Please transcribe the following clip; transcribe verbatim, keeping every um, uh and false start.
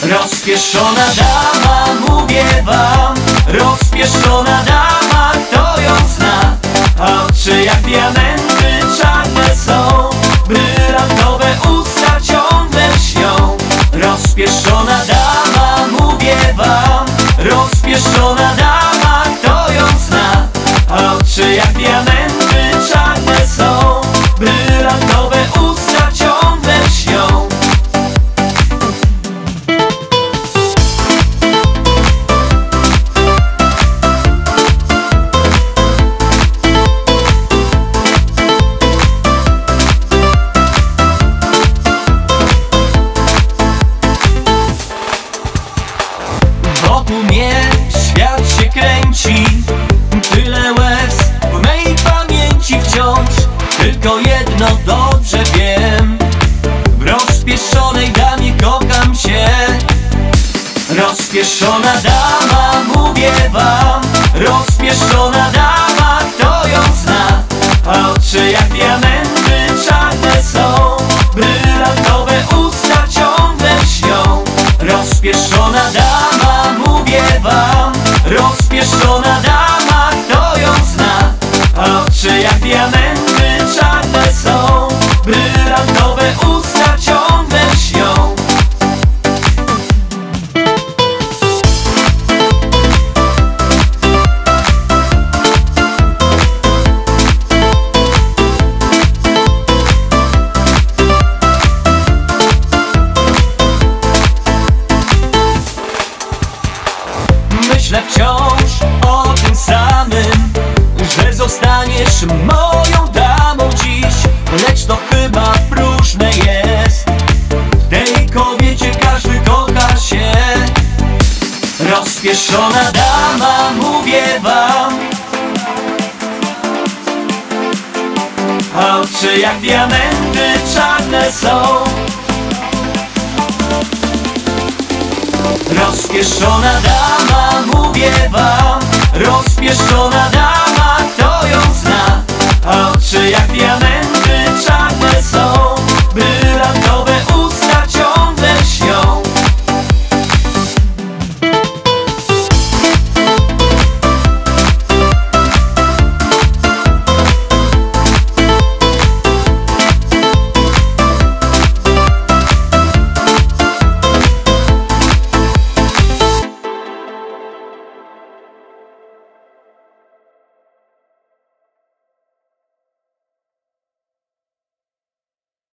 Rozpieszczona dama, mówię wam, rozpieszczona dama, kto ją zna? A oczy jak diamenty czarne są, brylantowe usta ciągle lśnią. Rozpieszczona dama, mówię wam, rozpieszczona dama, kto ją zna? A oczy jak diamenty czarne są, brylantowe usta ciągle lśnią. Wokół mnie świat się kręci, tyle łez w mej pamięci wciąż. Tylko jedno dobrze wiem, w rozpieszczonej damie kocham się. Rozpieszczona dama, mówię wam, rozpieszczona dama, kto ją zna? A oczy jak diamenty czarne są, brylantowe usta ciągle lśnią. Rozpieszczona dama, mówię wam, rozpieszczona dama, kto ją zna? A oczy jak diamenty czarne są, brylantowe usta ciągle lśnią. Myślę wciąż o tym samym, że zostaniesz moją damą dziś. Lecz to chyba próżne jest, w tej kobiecie każdy kocha się. Rozpieszczona dama, mówię wam, a oczy jak diamenty czarne są. Rozpieszczona dama, mówię wam, rozpieszczona dama, kto ją zna? A oczy jak diamenty czarne